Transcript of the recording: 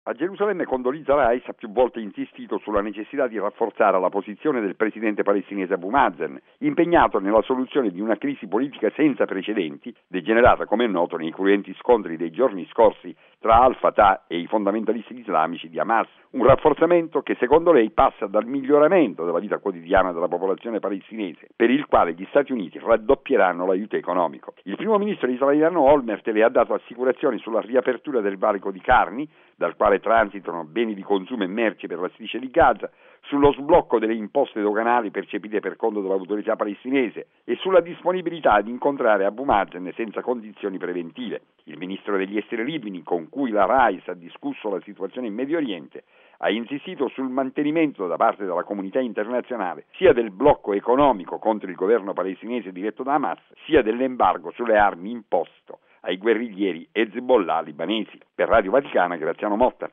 A Gerusalemme Condoleezza Rice ha più volte insistito sulla necessità di rafforzare la posizione del presidente palestinese Abu Mazen, impegnato nella soluzione di una crisi politica senza precedenti, degenerata, come è noto, nei cruenti scontri dei giorni scorsi tra Al-Fatah e i fondamentalisti islamici di Hamas. Un rafforzamento che secondo lei passa dal miglioramento della vita quotidiana della popolazione palestinese, per il quale gli Stati Uniti raddoppieranno l'aiuto economico. Il primo ministro israeliano Olmert le ha dato assicurazioni sulla riapertura del valico di Carni, dal quale transitano beni di consumo e merci per la striscia di Gaza, sullo sblocco delle imposte doganali percepite per conto dell'autorità palestinese e sulla disponibilità di incontrare Abu Mazen senza condizioni preventive. Il ministro degli esteri libani, con cui la Rice ha discusso la situazione in Medio Oriente, ha insistito sul mantenimento da parte della comunità internazionale sia del blocco economico contro il governo palestinese diretto da Hamas, sia dell'embargo sulle armi imposto ai guerriglieri Hezbollah libanesi. Per Radio Vaticana, Graziano Motta.